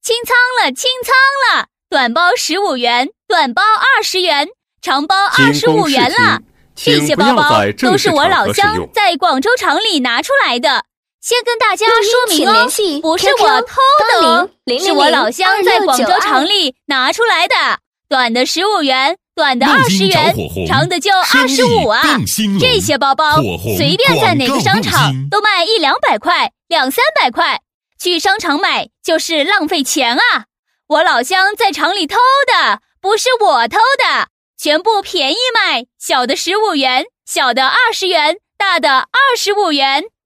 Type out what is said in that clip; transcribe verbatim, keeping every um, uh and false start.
清仓了，清仓了！短包十五元，短包二十元，长包二十五元了。这些包包都是我老乡在广州厂里拿出来的。先跟大家说明哦，不是我偷的哦，是我老乡在广州厂里拿出来的。短的十五元，短的二十元，长的就二十五啊！这些包包随便在哪个商场都卖一两百块，两三百块，去商场买就是浪费钱啊！我老乡在厂里偷的，不是我偷的，全部便宜卖，小的十五元，小的二十元，大的二十五元。